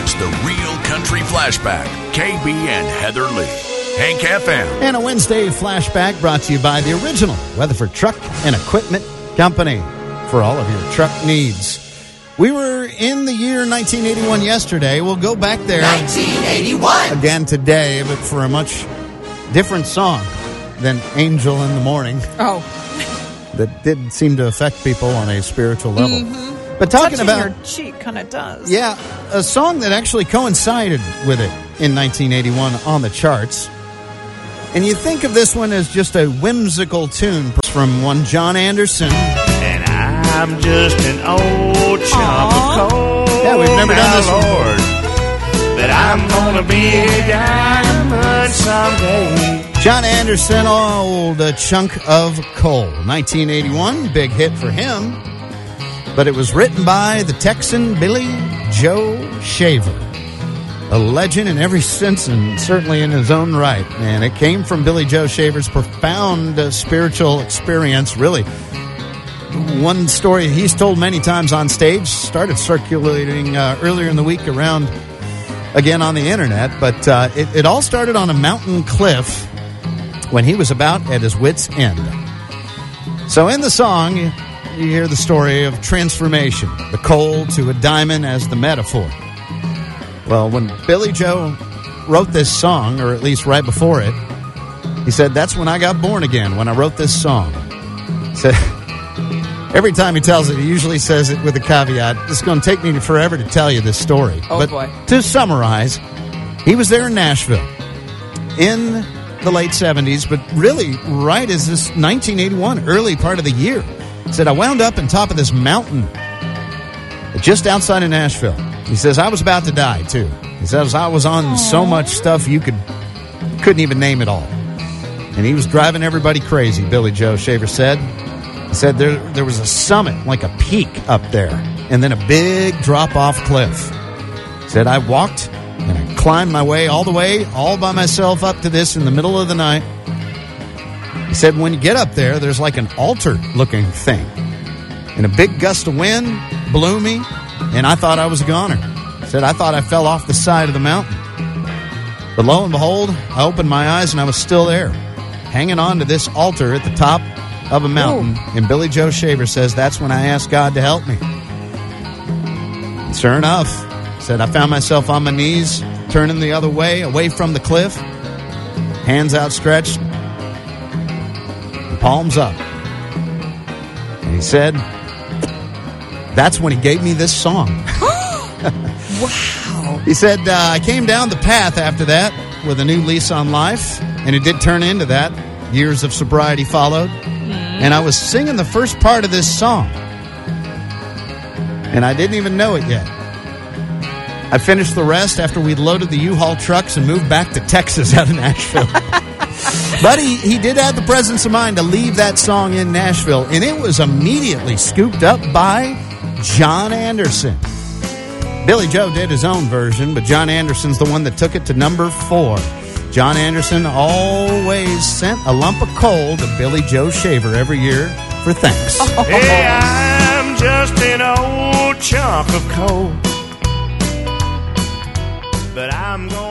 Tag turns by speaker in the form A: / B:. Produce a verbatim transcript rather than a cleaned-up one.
A: It's the Real Country Flashback. K B and Heather Lee. Hank F M.
B: And a Wednesday flashback brought to you by the original Weatherford Truck and Equipment Company for all of your truck needs. We were in the year nineteen eighty-one yesterday. We'll go back there
C: nineteen eighty-one
B: again today, but for a much different song than Angel in the Morning.
D: Oh.
B: That did seem to affect people on a spiritual level.
D: Mm-hmm.
B: But talking
D: Touching
B: about...
D: your cheek kind of does.
B: Yeah, a song that actually coincided with it in nineteen eighty-one on the charts. And you think of this one as just a whimsical tune from one John Anderson.
E: And I'm just an old chump of coal.
B: Yeah, we've never done this one.
E: Lord, that I'm gonna be a diamond someday.
B: John Anderson, old a chunk of coal. nineteen eighty-one, big hit for him. But it was written by the Texan Billy Joe Shaver. A legend in every sense and certainly in his own right. And it came from Billy Joe Shaver's profound uh, spiritual experience, really. One story he's told many times on stage, started circulating uh, earlier in the week around, again, on the internet. But uh, it, it all started on a mountain cliff when he was about at his wit's end. So in the song, you hear the story of transformation, the coal to a diamond as the metaphor. Well, when Billy Joe wrote this song, or at least right before it, he said, that's when I got born again, when I wrote this song. He said, every time he tells it, he usually says it with a caveat, it's going to take me forever to tell you this story.
D: Oh,
B: but
D: boy.
B: To summarize, he was there in Nashville in the late seventies, but really right as this nineteen eighty-one, early part of the year. He said, I wound up on top of this mountain just outside of Nashville. He says, I was about to die, too. He says, I was on Aww. so much stuff you could, couldn't even name it all. And he was driving everybody crazy, Billy Joe Shaver said. He said there, there was a summit, like a peak up there, and then a big drop-off cliff. He said, I walked and I climbed my way all the way, all by myself up to this in the middle of the night. He said, when you get up there, there's like an altar-looking thing. And a big gust of wind blew me, and I thought I was a goner. He said, I thought I fell off the side of the mountain. But lo and behold, I opened my eyes, and I was still there, hanging on to this altar at the top of a mountain. Ooh. And Billy Joe Shaver says, that's when I asked God to help me. And sure enough, he said, I found myself on my knees, turning the other way, away from the cliff, hands outstretched, palms up. And he said, that's when he gave me this song.
D: Wow.
B: He said, uh, I came down the path after that with a new lease on life, and it did turn into that. Years of sobriety followed. Mm. And I was singing the first part of this song. And I didn't even know it yet. I finished the rest after we'd loaded the U-Haul trucks and moved back to Texas out of Nashville. But he, he did have the presence of mind to leave that song in Nashville, and it was immediately scooped up by John Anderson. Billy Joe did his own version, but John Anderson's the one that took it to number four. John Anderson always sent a lump of coal to Billy Joe Shaver every year for thanks.
E: Oh. Hey, I'm just an old chunk of coal, but I'm going